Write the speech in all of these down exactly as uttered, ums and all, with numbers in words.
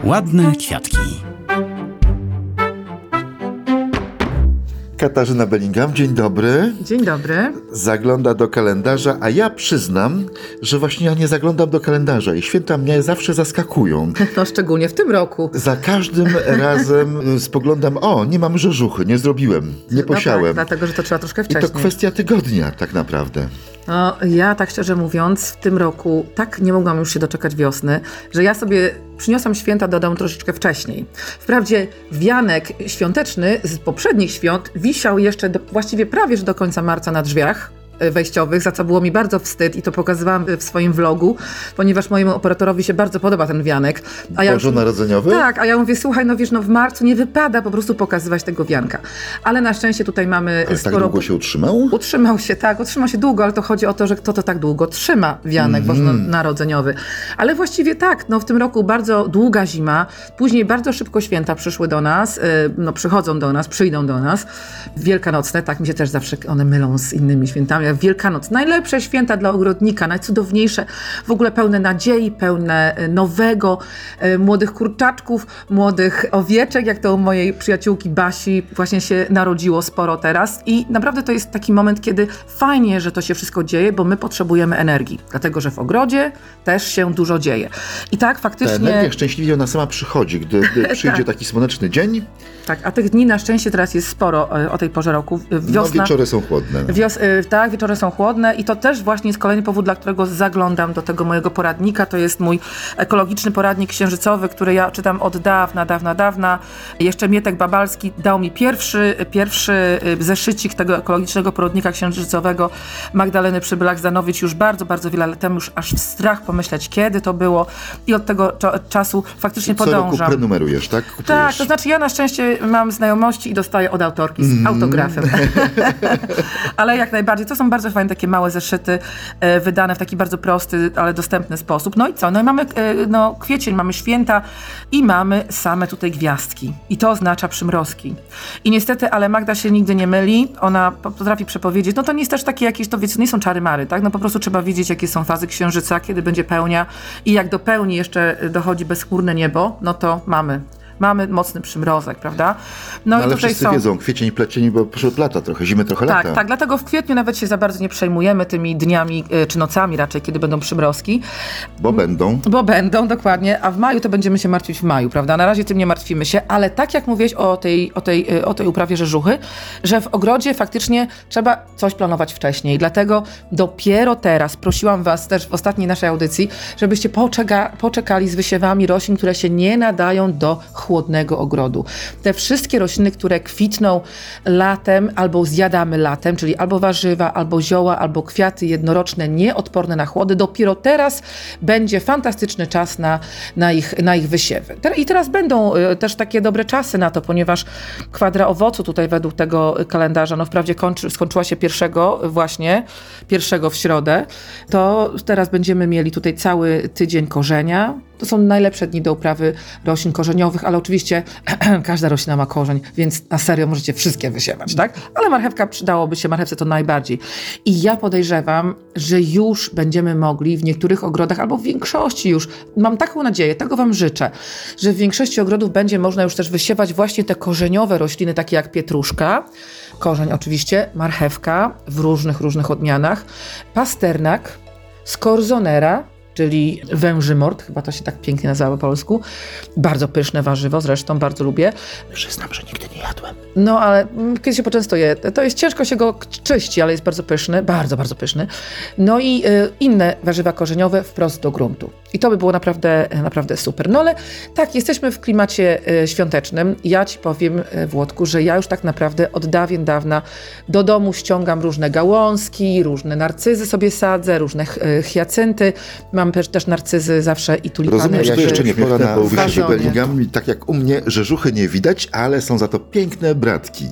Ładne kwiatki. Katarzyna Bellingham, dzień dobry. Dzień dobry. Zagląda do kalendarza, a ja przyznam, że właśnie ja nie zaglądam do kalendarza i święta mnie zawsze zaskakują. No szczególnie w tym roku. Za każdym razem spoglądam, o, nie mam rzeżuchy, nie zrobiłem, nie posiałem. No tak, dlatego, że to trzeba troszkę I wcześniej. to kwestia tygodnia tak naprawdę. No, ja tak szczerze mówiąc, w tym roku tak nie mogłam już się doczekać wiosny, że ja sobie przyniosłam święta do domu troszeczkę wcześniej. Wprawdzie wianek świąteczny z poprzednich świąt wisiał jeszcze do, właściwie prawie że do końca marca na drzwiach wejściowych, za co było mi bardzo wstyd i to pokazywałam w swoim vlogu, ponieważ mojemu operatorowi się bardzo podoba ten wianek. A ja Bożonarodzeniowy? Tak, a ja mówię, słuchaj, no wiesz, no w marcu nie wypada po prostu pokazywać tego wianka. Ale na szczęście tutaj mamy Ale sporo... tak długo się utrzymał? Utrzymał się, tak, utrzymał się długo, ale to chodzi o to, że kto to tak długo trzyma wianek mm. bożonarodzeniowy. Ale właściwie tak, no w tym roku bardzo długa zima, później bardzo szybko święta przyszły do nas, no przychodzą do nas, przyjdą do nas. Wielkanocne, tak mi się też zawsze one mylą z innymi świętami. Wielkanoc, najlepsze święta dla ogrodnika, najcudowniejsze, w ogóle pełne nadziei, pełne nowego, młodych kurczaczków, młodych owieczek, jak to u mojej przyjaciółki Basi właśnie się narodziło sporo teraz i naprawdę to jest taki moment, kiedy fajnie, że to się wszystko dzieje, bo my potrzebujemy energii, dlatego, że w ogrodzie też się dużo dzieje. I tak faktycznie... Ta energia szczęśliwie ona sama przychodzi, gdy, gdy przyjdzie tak. taki słoneczny dzień. Tak, a tych dni na szczęście teraz jest sporo o tej porze roku. Wiosna, no wieczory są chłodne. No. Wios, tak, wieczory są chłodne i to też właśnie jest kolejny powód, dla którego zaglądam do tego mojego poradnika. To jest mój ekologiczny poradnik księżycowy, który ja czytam od dawna, dawna, dawna. Jeszcze Mietek Babalski dał mi pierwszy, pierwszy zeszycik tego ekologicznego poradnika księżycowego Magdaleny Przybylak-Zdanowicz już bardzo, bardzo wiele lat temu, już aż strach pomyśleć, kiedy to było i od tego czasu faktycznie co podążam. Co roku prenumerujesz, tak? Kupujesz. Tak, to znaczy ja na szczęście mam znajomości i dostaję od autorki z mm. autografem. Ale jak najbardziej, to są bardzo fajne takie małe zeszyty, e, wydane w taki bardzo prosty, ale dostępny sposób. No i co? No i mamy e, no, kwiecień, mamy święta i mamy same tutaj gwiazdki. I to oznacza przymrozki. I niestety, ale Magda się nigdy nie myli. Ona potrafi przepowiedzieć. No to nie jest też takie jakieś, to wiecie, nie są czary-mary, tak? No po prostu trzeba wiedzieć, jakie są fazy księżyca, kiedy będzie pełnia i jak do pełni jeszcze dochodzi bezchmurne niebo, no to mamy. Mamy mocny przymrozek, prawda? No, no ale i tutaj wszyscy są... wiedzą, kwiecień, plecień, bo lata trochę, zimy trochę tak, lata. Tak, tak, dlatego w kwietniu nawet się za bardzo nie przejmujemy tymi dniami, czy nocami raczej, kiedy będą przymrozki. Bo będą. Bo będą, dokładnie, a w maju to będziemy się martwić w maju, prawda? Na razie tym nie martwimy się, ale tak jak mówiłeś o tej, o tej, o tej uprawie rzeżuchy, że w ogrodzie faktycznie trzeba coś planować wcześniej, dlatego dopiero teraz prosiłam was też w ostatniej naszej audycji, żebyście poczeka, poczekali z wysiewami roślin, które się nie nadają do chłodnego ogrodu. Te wszystkie rośliny, które kwitną latem albo zjadamy latem, czyli albo warzywa, albo zioła, albo kwiaty jednoroczne, nieodporne na chłody, dopiero teraz będzie fantastyczny czas na, na, ich, na ich wysiewy. I teraz będą też takie dobre czasy na to, ponieważ kwadra owocu tutaj według tego kalendarza, no wprawdzie kończy, skończyła się pierwszego właśnie, pierwszego w środę, to teraz będziemy mieli tutaj cały tydzień korzenia. To są najlepsze dni do uprawy roślin korzeniowych, ale oczywiście każda roślina ma korzeń, więc na serio możecie wszystkie wysiewać, tak? Ale marchewka przydałoby się, marchewce to najbardziej. I ja podejrzewam, że już będziemy mogli w niektórych ogrodach, albo w większości już, mam taką nadzieję, tego wam życzę, że w większości ogrodów będzie można już też wysiewać właśnie te korzeniowe rośliny, takie jak pietruszka, korzeń oczywiście, marchewka w różnych, różnych odmianach, pasternak, scorzonera, czyli węży mord, chyba to się tak pięknie nazywa po polsku. Bardzo pyszne warzywo, zresztą bardzo lubię. Przyznam, że nigdy nie jadłem. No, ale kiedy się poczęstuję, to jest ciężko się go czyści, ale jest bardzo pyszny, bardzo, bardzo pyszny. No i y, inne warzywa korzeniowe wprost do gruntu. I to by było naprawdę, naprawdę super. No ale tak, jesteśmy w klimacie y, świątecznym. Ja ci powiem, y, Włodku, że ja już tak naprawdę od dawien dawna do domu ściągam różne gałązki, różne narcyzy sobie sadzę, różne y, hiacynty. Mam też, też narcyzy zawsze i tulipany. Rozumiem, że to jeszcze nie pora na w Bellingham. Tak jak u mnie rzeżuchy nie widać, ale są za to piękne bratki.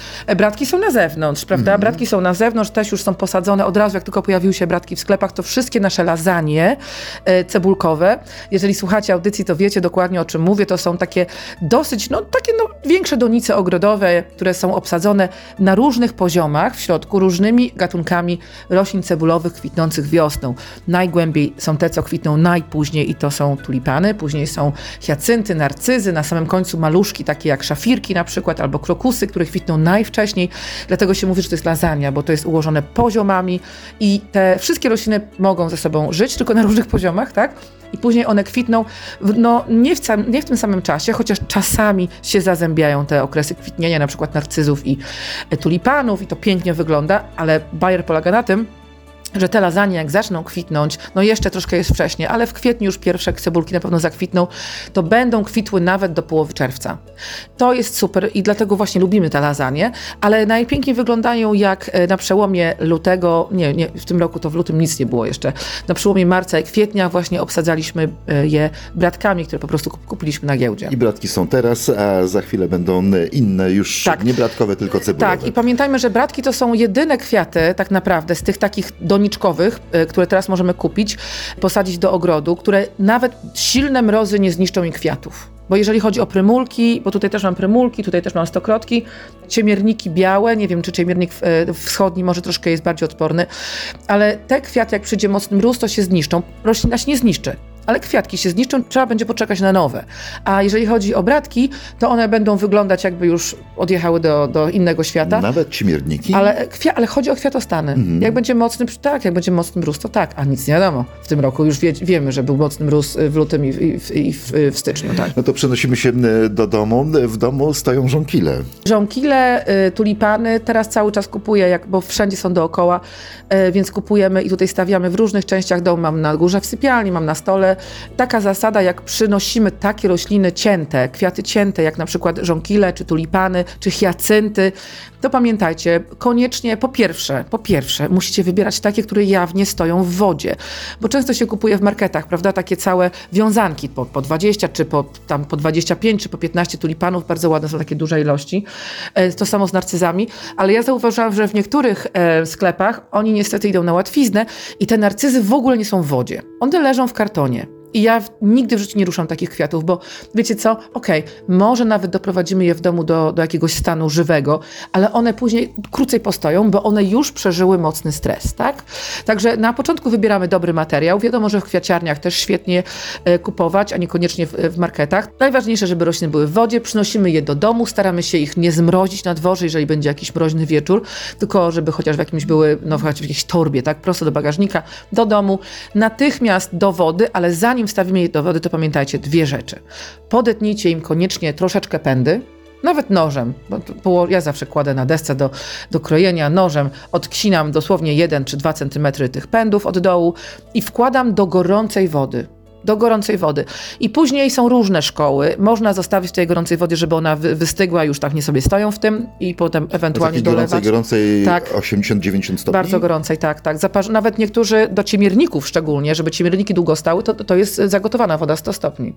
E, Bratki są na zewnątrz, prawda? Mhm. Bratki są na zewnątrz, też już są posadzone od razu, jak tylko pojawiły się bratki w sklepach, to wszystkie nasze lasagne e, cebulkowe. Jeżeli słuchacie audycji, to wiecie dokładnie, o czym mówię. To są takie dosyć, no takie no, większe donice ogrodowe, które są obsadzone na różnych poziomach, w środku różnymi gatunkami roślin cebulowych kwitnących wiosną. Najgłębiej są te, co kwitną najpóźniej i to są tulipany, później są hiacynty, narcyzy, na samym końcu maluszki, takie jak szafirki na przykład, albo krokusy, które kwitną najwcześniej. Dlatego się mówi, że to jest lasagna, bo to jest ułożone poziomami i te wszystkie rośliny mogą ze sobą żyć, tylko na różnych poziomach, tak? I później one kwitną, w, no nie w, całym, nie w tym samym czasie, chociaż czasami się zazębiają te okresy kwitnienia, na przykład narcyzów i e, tulipanów i to pięknie wygląda, ale bajer polega na tym, że te lasagne jak zaczną kwitnąć, no jeszcze troszkę jest wcześniej, ale w kwietniu już pierwsze cebulki na pewno zakwitną, to będą kwitły nawet do połowy czerwca. To jest super i dlatego właśnie lubimy te lasagne, ale najpiękniej wyglądają jak na przełomie lutego, nie, nie, w tym roku to w lutym nic nie było jeszcze, na przełomie marca i kwietnia właśnie obsadzaliśmy je bratkami, które po prostu kupiliśmy na giełdzie. I bratki są teraz, a za chwilę będą inne, już Tak. nie bratkowe, tylko cebulowe. Tak, i pamiętajmy, że bratki to są jedyne kwiaty tak naprawdę z tych takich doniczkowych, y, które teraz możemy kupić, posadzić do ogrodu, które nawet silne mrozy nie zniszczą im kwiatów. Bo jeżeli chodzi o prymulki, bo tutaj też mam prymulki, tutaj też mam stokrotki, ciemierniki białe, nie wiem, czy ciemiernik y, wschodni może troszkę jest bardziej odporny, ale te kwiaty, jak przyjdzie mocny mróz, to się zniszczą. Roślina się nie zniszczy, ale kwiatki się zniszczą, trzeba będzie poczekać na nowe. A jeżeli chodzi o bratki, to one będą wyglądać, jakby już odjechały do, do innego świata. Nawet cimierniki? Ale, kwia- ale chodzi o kwiatostany. Mhm. Jak będzie mocny, tak, jak będzie mocny mróz, to tak, a nic nie wiadomo. W tym roku już wie, wiemy, że był mocny mróz w lutym i w, i w, i w, w styczniu, tak. No to przenosimy się e, do domu. W domu stoją żonkile. Żonkile, y, tulipany, teraz cały czas kupuję, jak, bo wszędzie są dookoła, y, więc kupujemy i tutaj stawiamy w różnych częściach domu. Mam na górze w sypialni, mam na stole. Taka zasada, jak przynosimy takie rośliny cięte, kwiaty cięte, jak na przykład żonkile, czy tulipany, czy hiacynty, to pamiętajcie, koniecznie po pierwsze, po pierwsze musicie wybierać takie, które jawnie stoją w wodzie, bo często się kupuje w marketach, prawda, takie całe wiązanki po, po dwadzieścia, czy po, tam po dwadzieścia pięć, czy po piętnaście tulipanów, bardzo ładne są takie duże ilości, e, to samo z narcyzami, ale ja zauważyłam, że w niektórych e, sklepach oni niestety idą na łatwiznę i te narcyzy w ogóle nie są w wodzie, one leżą w kartonie. I ja w, nigdy w życiu nie ruszam takich kwiatów, bo wiecie co? Okej, okay, może nawet doprowadzimy je w domu do, do jakiegoś stanu żywego, ale one później krócej postoją, bo one już przeżyły mocny stres, tak? Także na początku wybieramy dobry materiał. Wiadomo, że w kwiaciarniach też świetnie e, kupować, a niekoniecznie w, w marketach. Najważniejsze, żeby rośliny były w wodzie. Przynosimy je do domu, staramy się ich nie zmrozić na dworze, jeżeli będzie jakiś mroźny wieczór, tylko żeby chociaż w jakimś były, no chociaż w jakiejś torbie, tak? Prosto do bagażnika, do domu, natychmiast do wody, ale zanim Zanim wstawimy je do wody, to pamiętajcie dwie rzeczy. Podetnijcie im koniecznie troszeczkę pędy, nawet nożem, bo to, ja zawsze kładę na desce do, do krojenia nożem, odcinam dosłownie jeden czy dwa centymetry tych pędów od dołu i wkładam do gorącej wody. Do gorącej wody. I później są różne szkoły. Można zostawić w tej gorącej wodzie, żeby ona wy, wystygła, już tak nie sobie stoją w tym i potem ewentualnie dolewać. Gorącej, gorącej tak. osiemdziesiąt dziewięćdziesiąt stopni? Bardzo gorącej, tak, tak. Zaparz... Nawet niektórzy do ciemierników szczególnie, żeby ciemierniki długo stały, to, to jest zagotowana woda sto stopni.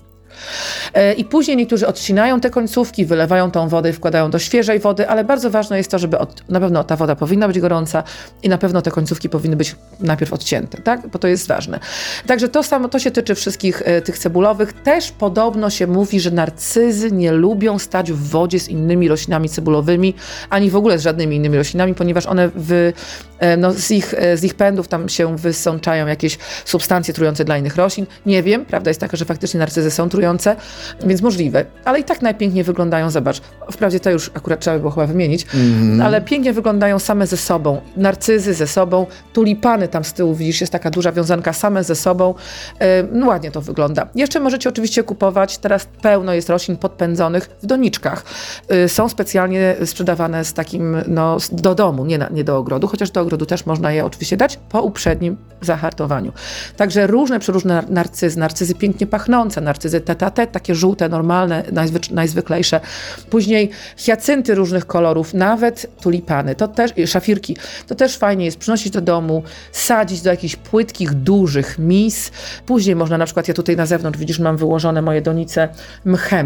E, I później niektórzy odcinają te końcówki, wylewają tą wodę i wkładają do świeżej wody, ale bardzo ważne jest to, żeby od... na pewno ta woda powinna być gorąca i na pewno te końcówki powinny być najpierw odcięte, tak? Bo to jest ważne. Także to samo, to się tyczy wszystkich wszystkich e, tych cebulowych. Też podobno się mówi, że narcyzy nie lubią stać w wodzie z innymi roślinami cebulowymi, ani w ogóle z żadnymi innymi roślinami, ponieważ one w, e, no, z, ich, e, z ich pędów tam się wysączają jakieś substancje trujące dla innych roślin. Nie wiem, prawda jest taka, że faktycznie narcyzy są trujące, więc możliwe. Ale i tak najpiękniej wyglądają, zobacz. Wprawdzie to już akurat trzeba by było chyba wymienić, mm. ale pięknie wyglądają same ze sobą. Narcyzy ze sobą, tulipany tam z tyłu, widzisz, jest taka duża wiązanka, same ze sobą. E, no, ładnie to wygląda. Jeszcze możecie oczywiście kupować, teraz pełno jest roślin podpędzonych w doniczkach. E, są specjalnie sprzedawane z takim, no, do domu, nie, na, nie do ogrodu, chociaż do ogrodu też można je oczywiście dać po uprzednim zahartowaniu. Także różne, przeróżne narcyzy, narcyzy pięknie pachnące, narcyzy tete-a-tete, takie żółte, normalne, najzwyk- najzwyklejsze. Później hiacynty różnych kolorów, nawet tulipany, to też, szafirki, to też fajnie jest przynosić do domu, sadzić do jakichś płytkich, dużych mis. Później można na przykład, ja tutaj na zewnątrz, widzisz, mam wyłożone moje donice mchem.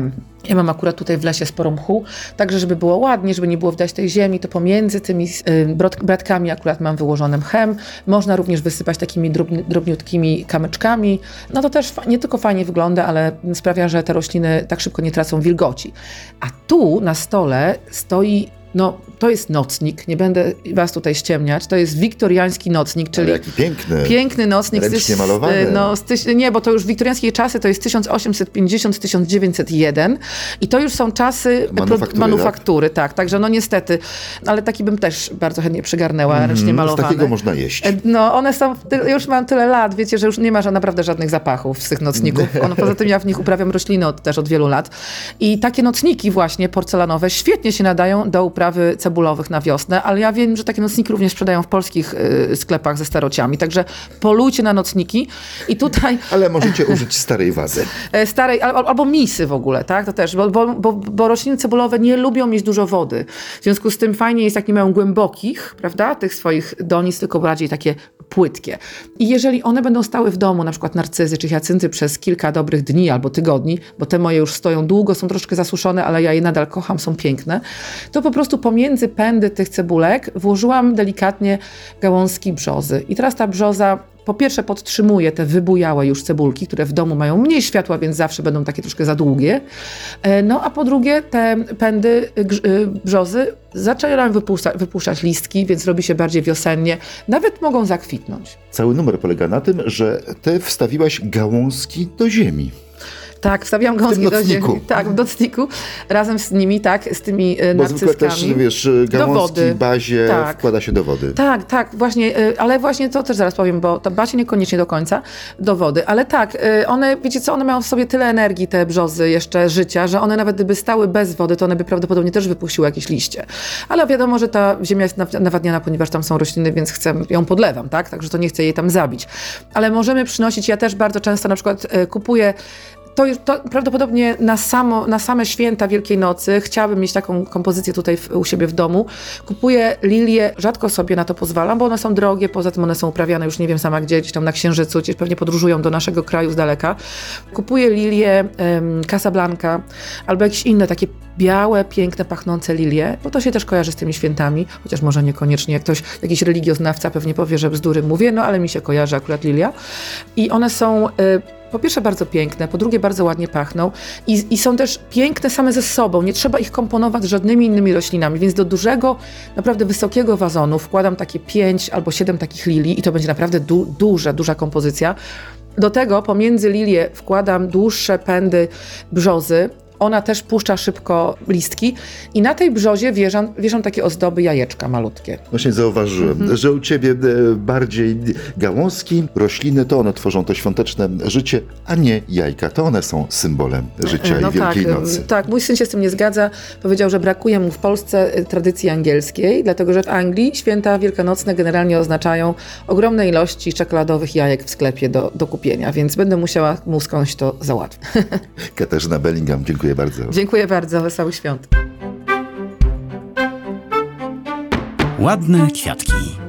Ja mam akurat tutaj w lesie sporo mchu, także żeby było ładnie, żeby nie było widać tej ziemi, to pomiędzy tymi y, brod- bratkami akurat mam wyłożony mchem. Można również wysypać takimi drobni- drobniutkimi kamyczkami. No to też fa- nie tylko fajnie wygląda, ale sprawia, że te rośliny tak szybko nie tracą wilgoci. A tu na stole stoi, no to jest nocnik, nie będę was tutaj ściemniać, to jest wiktoriański nocnik, czyli Ale jaki piękny. piękny nocnik. Ręcznie z tyś- malowany. No, z tyś- nie, bo to już wiktoriańskie czasy to jest tysiąc osiemset pięćdziesiąt do tysiąc dziewięćset jeden i to już są czasy Manufaktury, pro- manufaktury tak? tak, także no niestety, ale taki bym też bardzo chętnie przygarnęła, ręcznie Mm, z malowane. takiego można jeść. E, No, one są, ty- już mam tyle lat, wiecie, że już nie ma ża- naprawdę żadnych zapachów z tych nocników. Ono, poza tym ja w nich uprawiam rośliny od, też od wielu lat. I takie nocniki właśnie porcelanowe świetnie się nadają do uprawy cebulowych na wiosnę, ale ja wiem, że takie nocniki również sprzedają w polskich y, sklepach ze starociami, także polujcie na nocniki i tutaj Ale możecie użyć starej wazy. e, starej, al, albo misy w ogóle, tak, to też, bo, bo, bo, bo rośliny cebulowe nie lubią mieć dużo wody, w związku z tym fajnie jest, jak nie mają głębokich, prawda, tych swoich donic, tylko bardziej takie płytkie. I jeżeli one będą stały w domu, na przykład narcyzy czy hiacynty przez kilka dobrych dni albo tygodni, bo te moje już stoją długo, są troszkę zasuszone, ale ja je nadal kocham, są piękne, to po prostu pomiędzy pędy tych cebulek włożyłam delikatnie gałązki brzozy. I teraz ta brzoza po pierwsze podtrzymuje te wybujałe już cebulki, które w domu mają mniej światła, więc zawsze będą takie troszkę za długie. E, No a po drugie te pędy grz- y, brzozy zaczynają wypuszczać, wypuszczać listki, więc robi się bardziej wiosennie. Nawet mogą zakwitnąć. Cały numer polega na tym, że ty wstawiłaś gałązki do ziemi. Tak, wstawiam gąski do nocniku. ziemi. Tak, w nocniku. Razem z nimi, tak, z tymi y, Bo zwykle narcyzkami. też, wiesz, gałązki wody. w bazie Tak. wkłada się do wody. Tak, tak, właśnie, y, ale właśnie to też zaraz powiem, bo to bacie niekoniecznie do końca, do wody, ale tak, y, one, wiecie co, one mają w sobie tyle energii, te brzozy, jeszcze życia, że one nawet gdyby stały bez wody, to one by prawdopodobnie też wypuściły jakieś liście. Ale wiadomo, że ta ziemia jest naw- nawadniana, ponieważ tam są rośliny, więc chcę, ją podlewam, tak, także to nie chcę jej tam zabić. Ale możemy przynosić, ja też bardzo często na przykład y, kupuję. To, już- to prawdopodobnie na, samo, na same święta Wielkiej Nocy chciałabym mieć taką kompozycję tutaj w, u siebie w domu. Kupuję lilie, rzadko sobie na to pozwalam, bo one są drogie, poza tym one są uprawiane już nie wiem sama gdzie, gdzieś tam na Księżycu, gdzieś pewnie podróżują do naszego kraju z daleka. Kupuję lilie um, Casablanca albo jakieś inne takie białe, piękne, pachnące lilie, bo to się też kojarzy z tymi świętami, chociaż może niekoniecznie, jak ktoś, jakiś religioznawca pewnie powie, że bzdury mówię, no ale mi się kojarzy akurat lilia. I one są... Y, po pierwsze bardzo piękne, po drugie bardzo ładnie pachną i, i są też piękne same ze sobą, nie trzeba ich komponować z żadnymi innymi roślinami, więc do dużego, naprawdę wysokiego wazonu wkładam takie pięć albo siedem takich lilii i to będzie naprawdę du- duża, duża kompozycja. Do tego pomiędzy lilie wkładam dłuższe pędy brzozy. Ona też puszcza szybko listki i na tej brzozie wieszam, wieszam takie ozdoby jajeczka malutkie. Właśnie zauważyłem, Mhm. że u ciebie e, bardziej gałązki, rośliny, to one tworzą to świąteczne życie, a nie jajka. To one są symbolem życia No i Wielkiej tak, Nocy. tak, mój syn się z tym nie zgadza. Powiedział, że brakuje mu w Polsce y, tradycji angielskiej, dlatego że w Anglii święta wielkanocne generalnie oznaczają ogromne ilości czekoladowych jajek w sklepie do, do kupienia, więc będę musiała mu skądś to załatwić. Katarzyna Bellingham, dziękuję bardzo. Dziękuję bardzo, wesołych świąt. Ładne kwiatki.